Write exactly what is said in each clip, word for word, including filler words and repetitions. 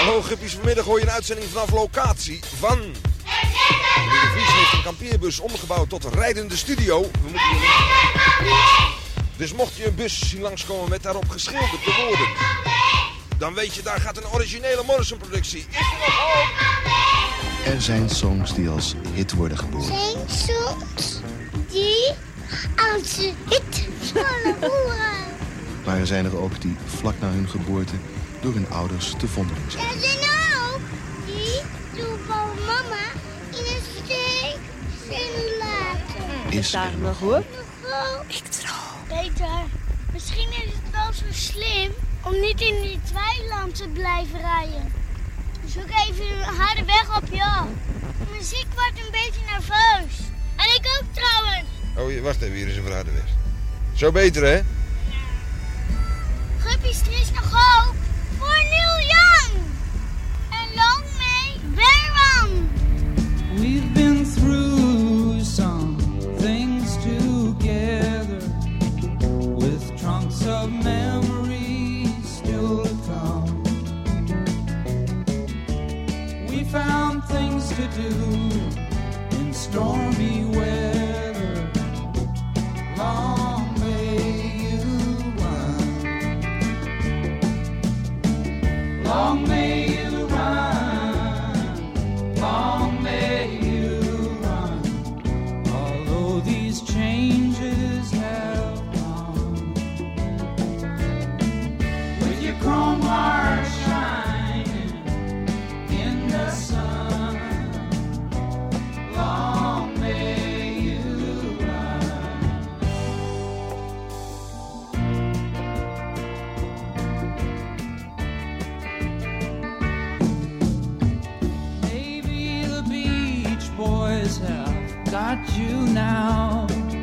Hallo Guppies, vanmiddag hoor je een uitzending vanaf locatie van... Meneer De Vries heeft een kampeerbus omgebouwd tot een rijdende studio. We moeten hier... Dus mocht je een bus zien langskomen met daarop geschilderde woorden, dan weet je, daar gaat een originele Morrison-productie. Is er nog hoop? Er zijn songs die als hit worden geboren. Zijn songs die als hit worden geboren. Maar er zijn er ook die vlak na hun geboorte door hun ouders te vondeling zijn. Er zijn er ook die door mama in een steek zijn laten. Is daar er nog nog hoor? Ik trouw. Peter, misschien is het wel zo slim om niet in die weiland te blijven rijden. Zoek even een harde weg op je af. De muziek wordt een beetje nerveus. En ik ook trouwens. Oh, wacht even, hier is een verharde weg. Zo beter, hè? Guppies, er is nog hoop voor Neil Young. En lang mee, Berwan. We've been through some things together, with trunks of memories still to come. We found things to do in stormy weather. Long may you run. Long may you run. Long may you run. Although these changes have come, with your chrome heart shining in the sun. Long may you run. Maybe the Beach Boys have got you now,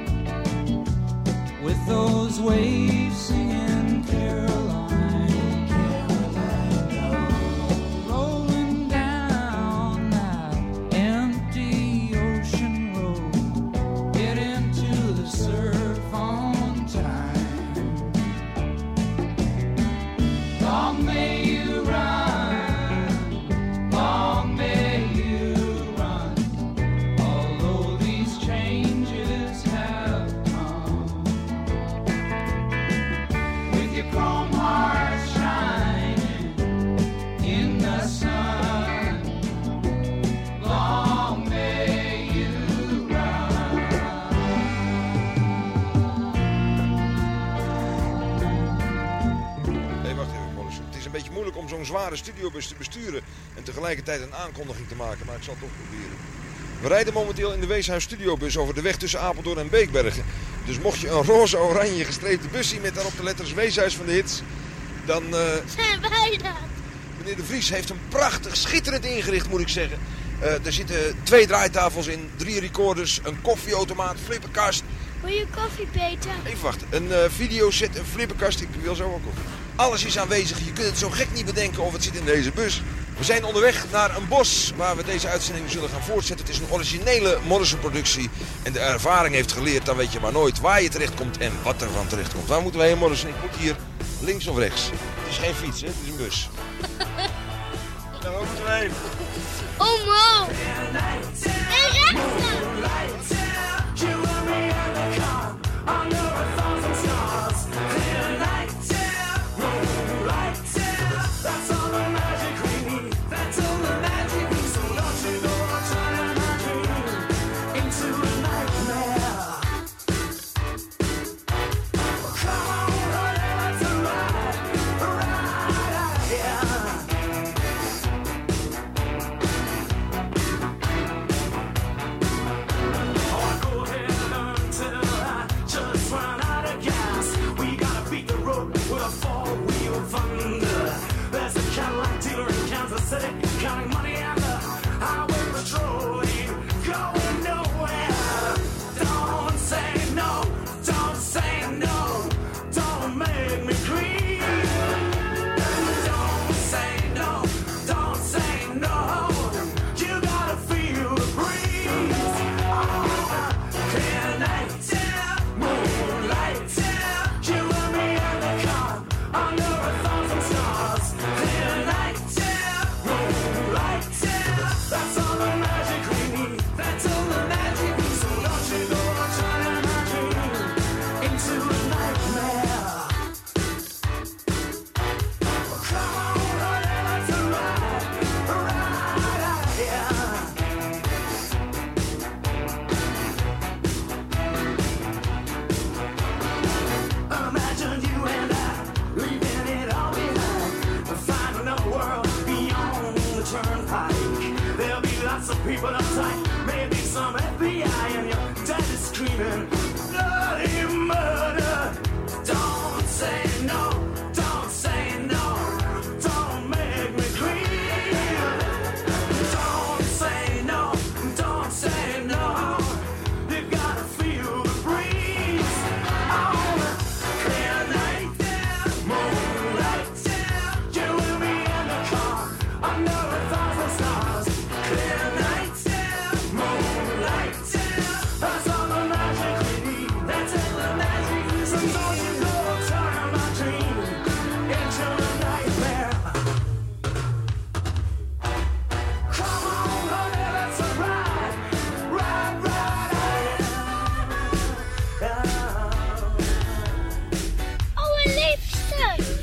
with those waves singing Caroline, Caroline, rolling down that empty ocean road, get into the surf on time. Long may you run, long may you run, although these changes have come, with your chrome heart shining in the sun. Long may you run. Nee, wacht even, Morrison. Het is een beetje moeilijk om zo'n zware studiobus te besturen en tegelijkertijd een aankondiging te maken, maar ik zal het toch proberen. We rijden momenteel in de Weeshuis studiobus over de weg tussen Apeldoorn en Beekbergen. Dus mocht je een roze-oranje gestreepte bus zien met daarop de letters Weeshuis van de Hits, dan... Uh, Zijn wij dat? meneer De Vries heeft hem prachtig, schitterend ingericht, moet ik zeggen. Uh, er zitten twee draaitafels in, drie recorders, een koffieautomaat, flipperkast. Wil je koffie, Peter? Even wachten, een uh, videoset, een flipperkast, ik wil zo ook koffie. Alles is aanwezig, je kunt het zo gek niet bedenken of het zit in deze bus. We zijn onderweg naar een bos waar we deze uitzending zullen gaan voortzetten. Het is een originele Morrison-productie. En de ervaring heeft geleerd, dan weet je maar nooit waar je terechtkomt en wat er van terechtkomt. Waar moeten we heen, Morrison? Ik moet hier links of rechts. Het is geen fiets, hè? Het is een bus. Daar moeten we heen. Oh, man. En rechts. screaming bloody murder. Don't say no, don't say no, don't make me clean. Don't say no, don't say no. You gotta feel the breeze on a clear night there, moonlight there. You and me in the car under a thousand stars. Clear night there, moonlight there. That's all the magic we need. That's all the magic. So don't you go turn my dream into a nightmare. Come on, honey, let's ride, ride, ride, ride. Allerliefste.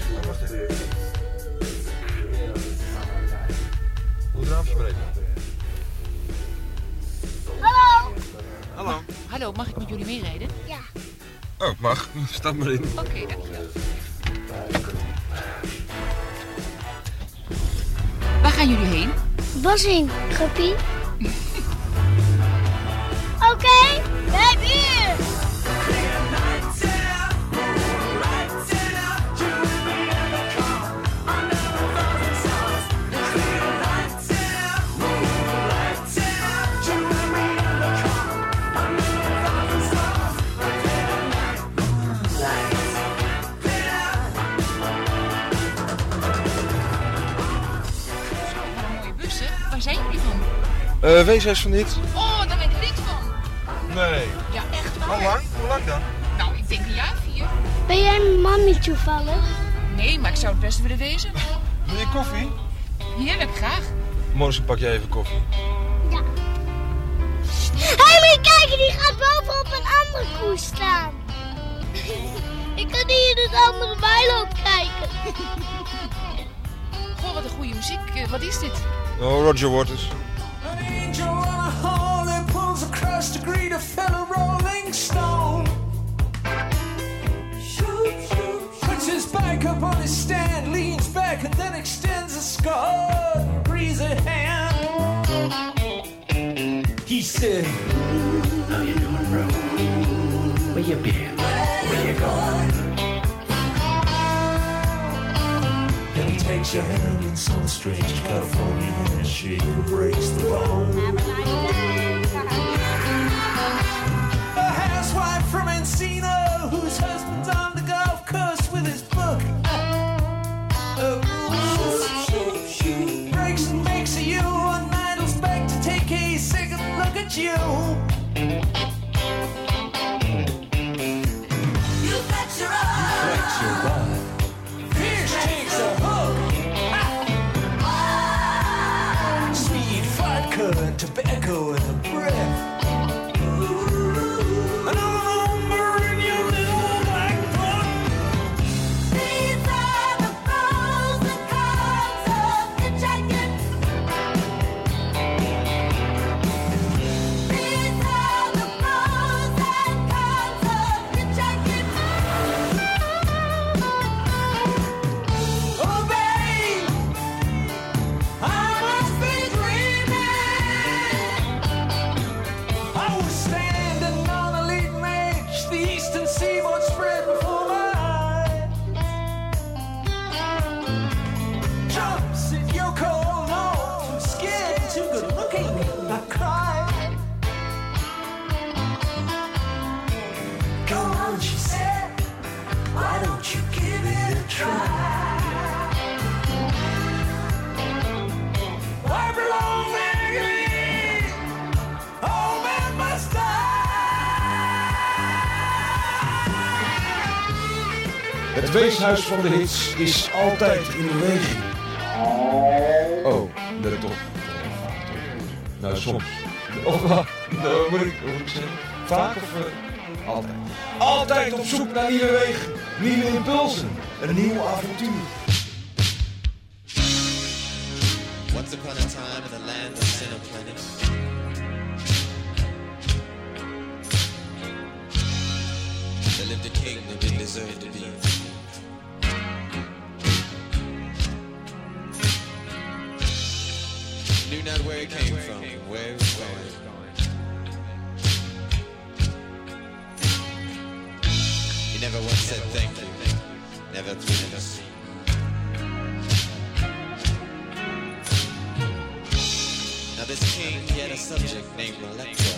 Hoe eraan spreken? Hallo. Hallo. Hallo, mag ik met jullie meerijden? Ja. Oh, mag. Stap maar in. Oké, okay, dankjewel. Waar gaan jullie heen? Basing, grappie. Oké, okay, wij bier. Clear night there, moonlight there. You and me in the car under a thousand stars. Clear night there, moonlight there. You and me in the car under a thousand stars. Clear night, moonlight, clear. Wat een mooie bussen. Waar zijn jullie van? Uh, weeshuis van dit? Oh, daar ben ik lid van. Nee. Ja, echt waar. Hoe lang? Hoe lang dan? Nou, ik denk een jaar vier. Ben jij mami toevallig? Nee, maar ik zou het best willen wezen. Wil je koffie? Heerlijk, graag. Morgen pak jij even koffie. Ja. Hé, hey, maar kijk, die gaat bovenop een andere koe staan. Ik kan niet in het andere bijloop kijken. Goh, wat een goede muziek. Uh, wat is dit? Oh, Roger Waters. An angel on a horn pulls across to greet a fellow rolling stone. Puts his bike up on his stand, leans back and then extends a scarred, greasy hand. He said, How you doing, bro? Where you been? Where you going? and he takes your hand in some strange California handshake and breaks the bone. A housewife from Encino whose husband's on the golf course with his book. Uh, breaks and makes of you and idles back to take a second look at you. You bet your eye. You bet your eye. Fish takes a hook. Ah. Sweet vodka and tobacco and a breath. Another number in your little black book. These are the pros and cons of the jacket. These are the pros and cons of the jacket. Oh, babe, I must be dreaming. I was standing on a leading edge, the eastern seaboard spread before my eyes. Jumps at Yoko Ono, too scared, too good looking. I cried. Go on, she said, why don't you give it a try? I belong there, oh man must I. Het weeshuis van de hits is altijd in beweging. Oh, let op. Nou, soms. Of wat? Nou, moet ik, moet ik zeggen? Vaak of uh, altijd? Altijd op zoek naar nieuwe wegen, nieuwe impulsen, een nieuw avontuur. Once upon a time in the land of sin and plenty, there lived a king who didn't deserve to be. Knew not where he came from, where he was going. said thank you, never please. Now this king, he had a subject named Electra.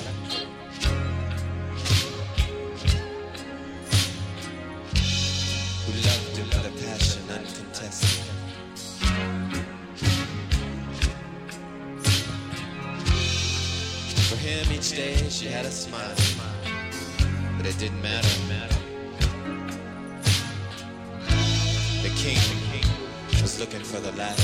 Who loved him with a passion uncontested. For him each day she had a smile, but it didn't matter. The king was looking for the ladder.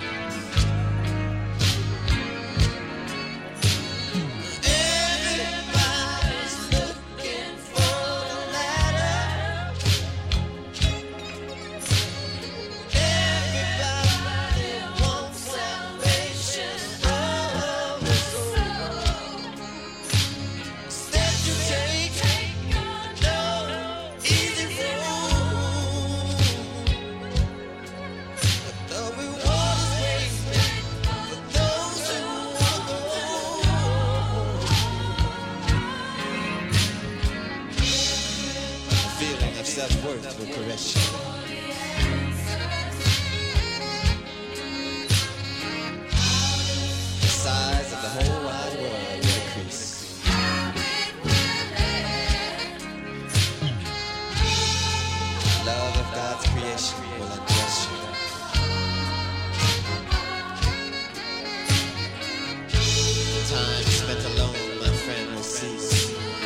Self-worth will caress you. The size of the whole wide world will increase. Love of God's creation will undress you. Time spent alone, my friend, will cease.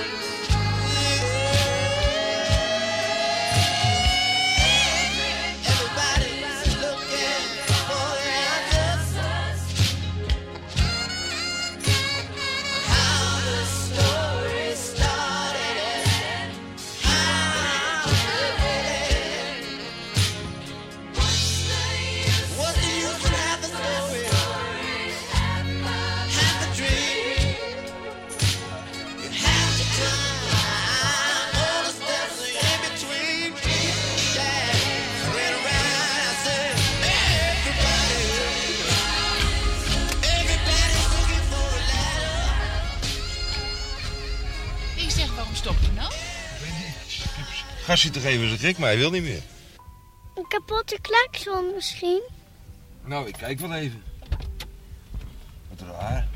Gast zit toch even zo gek, maar hij wil niet meer. Een kapotte klakson misschien? Nou, ik kijk wel even. Wat raar.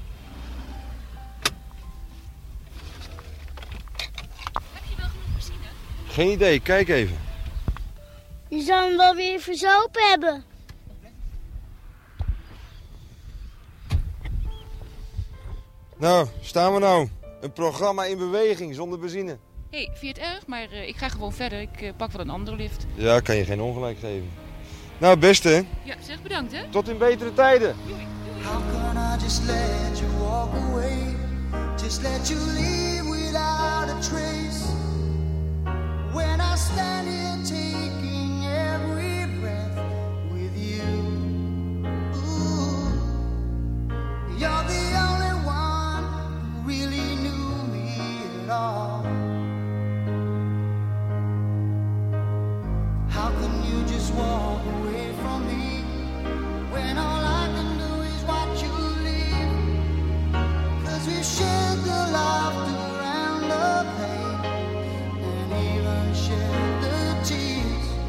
Heb je wel genoeg benzine? Geen idee, kijk even. Je zou hem wel weer verzopen hebben. Nou, staan we nou. Een programma in beweging zonder benzine. Hé, hey, vind je het erg? Maar uh, ik ga gewoon verder. Ik uh, pak wel een andere lift. Ja, kan je geen ongelijk geven. Nou, beste. Ja, zeg bedankt, hè. Tot in betere tijden. Doei. How can I just let you walk away? Just let you leave without a trace. When I stand here taking every breath with you. Ooh, you're the only one who really knew me at all. How can you just walk away from me when all I can do is watch you leave? 'Cause we've shared the laughter and the pain, and even shared the tears.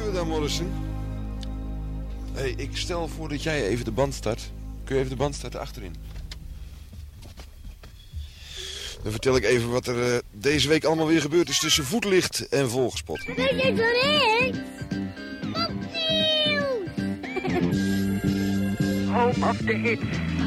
we daar, Morrison? Hé, hey, ik stel voor dat jij even de band start. Kun je even de band starten achterin? Dan vertel ik even wat er uh, deze week allemaal weer gebeurd is tussen voetlicht en volgespot. Weet je wat is? Home of the hits.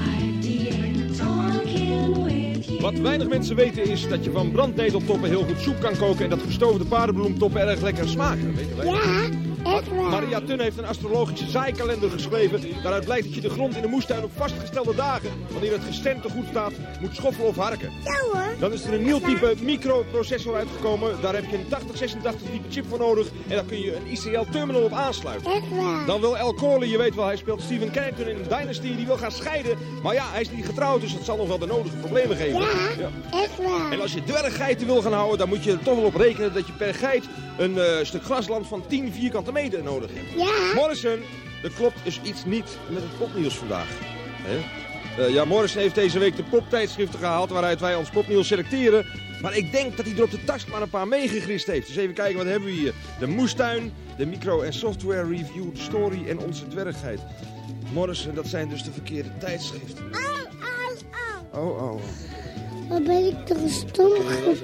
Wat weinig mensen weten is dat je van brandneteltoppen heel goed soep kan koken en dat gestoofde paardenbloemtoppen erg lekker smaken. Weet je wel? Ja, echt waar. Maria Tunne heeft een astrologische zaaikalender geschreven. Daaruit blijkt dat je de grond in de moestuin op vastgestelde dagen, wanneer het gesternte goed staat, moet schoffelen of harken. Ja hoor. Dan is er een nieuw type microprocessor uitgekomen. Daar heb je een tachtig zesentachtig type chip voor nodig en daar kun je een I C L terminal op aansluiten. Echt waar. Dan wil Al Corley, je weet wel, hij speelt Stephen Carrington in Dynasty, die wil gaan scheiden. Maar ja, hij is niet getrouwd, dus dat zal nog wel de nodige problemen geven. Ja, Ja. echt waar. En als je dwerggeiten wil gaan houden, dan moet je er toch wel op rekenen dat je per geit een uh, stuk grasland van tien vierkante meter nodig hebt. Ja. Morrison, er klopt dus iets niet met het popnieuws vandaag. Hè? Uh, ja, Morrison heeft deze week de poptijdschriften gehaald waaruit wij ons popnieuws selecteren. Maar ik denk dat hij er op de tast maar een paar meegegrist heeft. Dus even kijken, wat hebben we hier? De moestuin, de micro- en software review, de story en onze dwergheid. Morrison, dat zijn dus de verkeerde tijdschriften. Au, au, au. Oh, oh. Wat ben ik toch een stom goed.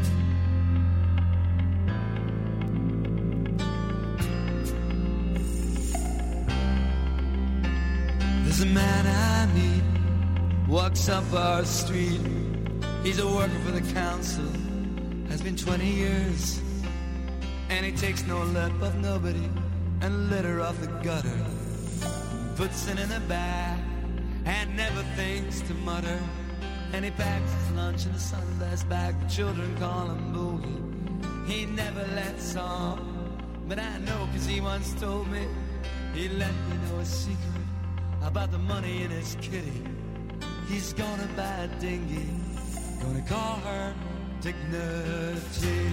There's a man I meet, walks up our street. He's a worker for the council, has been twenty years. And he takes no lip of nobody and litter off the gutter. Puts it in a bag and never thinks to mutter. And he packs his lunch in a Sunday's bag. The children call him Boogie. He never lets on, but I know cause he once told me. He let me know a secret about the money in his kitty. He's gonna buy a dinghy, gonna call her Dignity.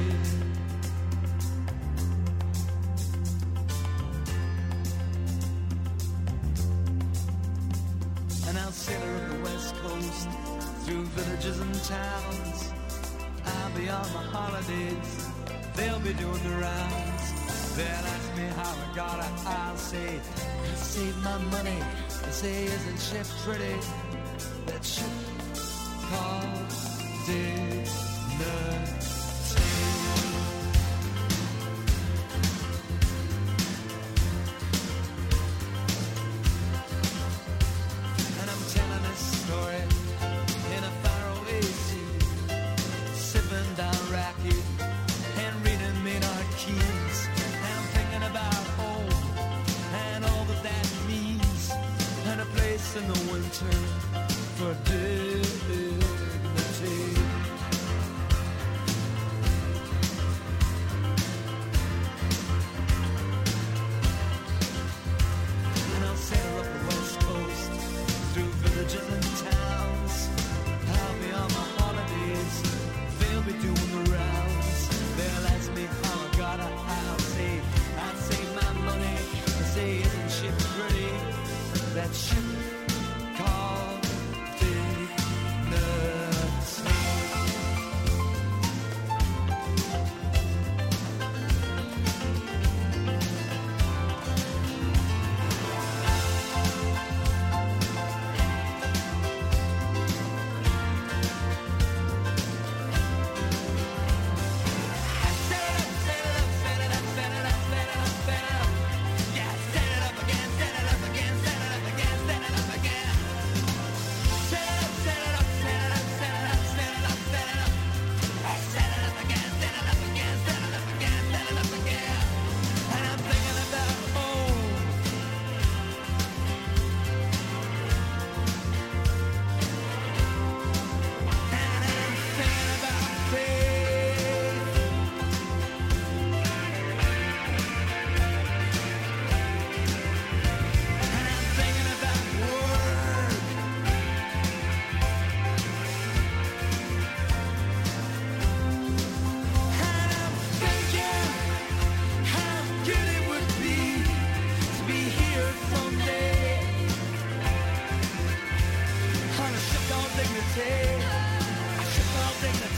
And I'll sail her up the west coast, through villages and towns. I'll be on my holidays, they'll be doing the rounds. They'll ask me how I got it, I'll say I saved my money. I say, isn't she pretty? That ship called Dignity. And I'm telling this story in a faraway sea, sipping down raki and reading Maynard Keynes. And I'm thinking about home and all that that means, and a place in the winter for dignity. And I'll sail up the west coast, through villages and towns. I'll be on my holidays, they'll be doing the rounds. They'll ask me how I got it, I'll say I saved my money. I say, isn't she pretty? That ship called Dignity.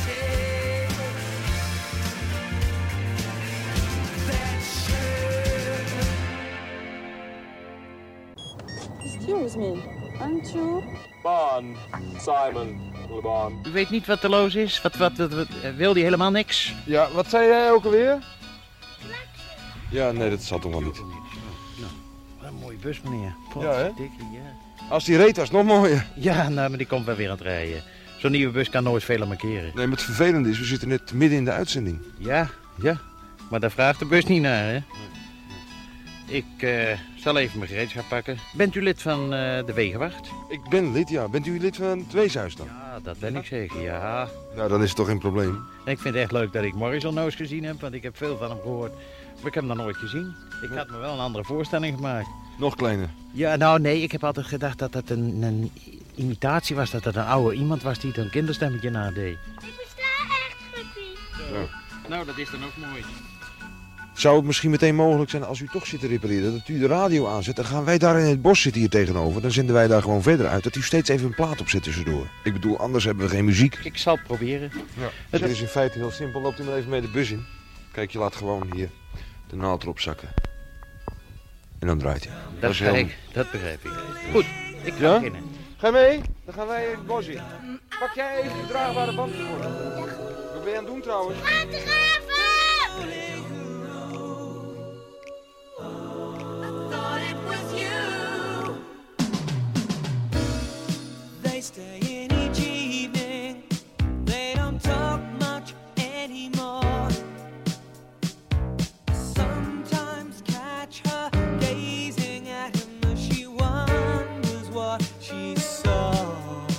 That ship excuse me. Aren't you? Bond. Simon. Le Bon. U weet niet wat er los is? Wat, wat, wat, wat wil die helemaal niks? Ja, wat zei jij ook alweer? Ja, nee, dat zal toch wel niet. Nou, wat een mooie bus, meneer. Pot, Ja, hè? dikke, ja. Als die reed was, nog mooier. Ja, nou, maar die komt wel weer aan het rijden. Zo'n nieuwe bus kan nooit veel markeren. Nee, maar het vervelende is, we zitten net midden in de uitzending. Ja, ja. Maar daar vraagt de bus niet naar, hè? Ik uh, zal even mijn gereedschap pakken. Bent u lid van uh, de Wegenwacht? Ik ben lid, ja. Bent u lid van het Weeshuis dan? Ja, dat ben ik zeker, ja. Nou, dan is het toch geen probleem. En ik vind het echt leuk dat ik Morrison nou eens gezien heb, want ik heb veel van hem gehoord. Maar ik heb hem nog nooit gezien. Ik had me wel een andere voorstelling gemaakt. Nog kleiner? Ja, nou nee, ik heb altijd gedacht dat dat een, een imitatie was. Dat dat een oude iemand was die een kinderstemmetje nadeed. Ik versta echt goed. Ja. Nou, dat is dan ook mooi. Zou het misschien meteen mogelijk zijn als u toch zit te repareren, dat u de radio aanzet, dan gaan wij daar in het bos zitten hier tegenover. Dan zenden wij daar gewoon verder uit, dat u steeds even een plaat op zet tussendoor. Ik bedoel, anders hebben we geen muziek. Ik zal het proberen. Ja. Het is in feite heel simpel. Loopt u maar even mee de bus in. Kijk, je laat gewoon hier de naald erop zakken. En dan draait hij. Dat, dat, is begrijp, heel... dat begrijp ik. Goed, ik ga ja? beginnen. Ga je mee? Dan gaan wij het bos in. Pak jij even de draagbare band voor. Wat ben je aan het doen trouwens? They stay in each evening. They don't talk much anymore. Sometimes catch her gazing at him as she wonders what she saw.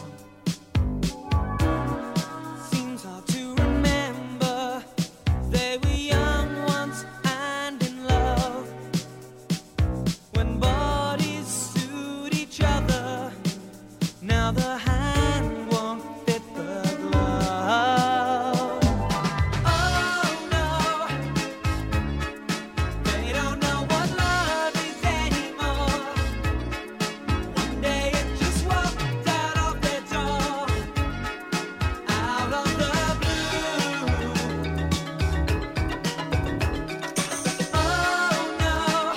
Seems hard to remember. They were young once and in love. When bodies suit each other. Now the hand won't fit the glove. Oh no, they don't know what love is anymore. One day it just walked out of their door, out of the blue. Oh no,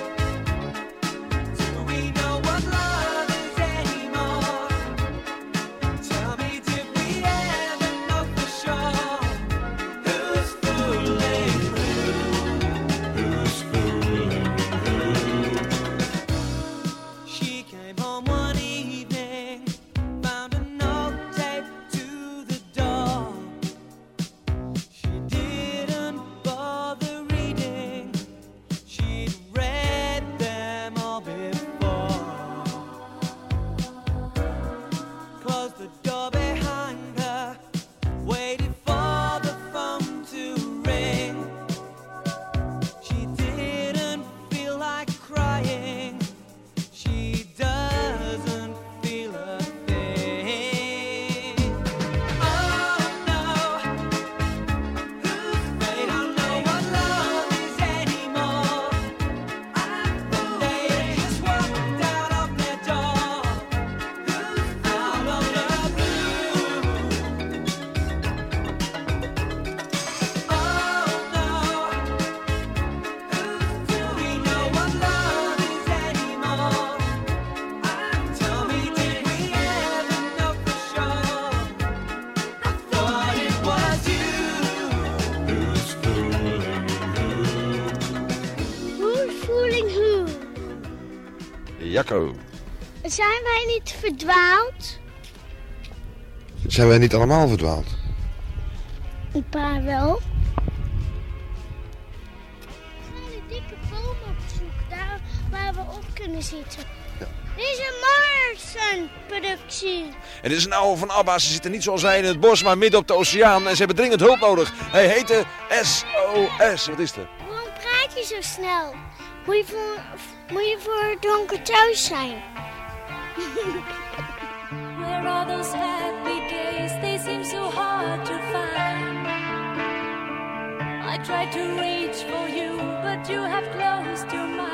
do we know what love is anymore? Tell me, did we ever know for sure? Who's fooling who? Who's fooling who? She came home one evening, found a note taped to the door. She didn't bother reading, she'd read them all before. Closed the door behind her, waited for the phone to ring. She didn't feel like crying, she doesn't feel a thing. Oh no, they don't know what love is anymore. One day it just walked out of their door, out of the blue. Oh no, do we know what love is anymore? Tell me, did we ever know for sure? I thought it was you. Who's fooling who? Who's fooling who? Jacco. Zijn wij niet verdwaald? Zijn wij niet allemaal verdwaald? Een paar wel. We gaan een dikke boom opzoeken, daar waar we op kunnen zitten. Dit is een Morrison-productie. En dit is een oude van ABBA. Ze zitten niet zoals wij in het bos, maar midden op de oceaan. En ze hebben dringend hulp nodig. Hij heette S O S. Wat is er? Waarom praat je zo snel? Moet je voor, moet je voor het donker thuis zijn? Where are those happy days? They seem so hard to find. I tried to reach for you, but you have closed your mind.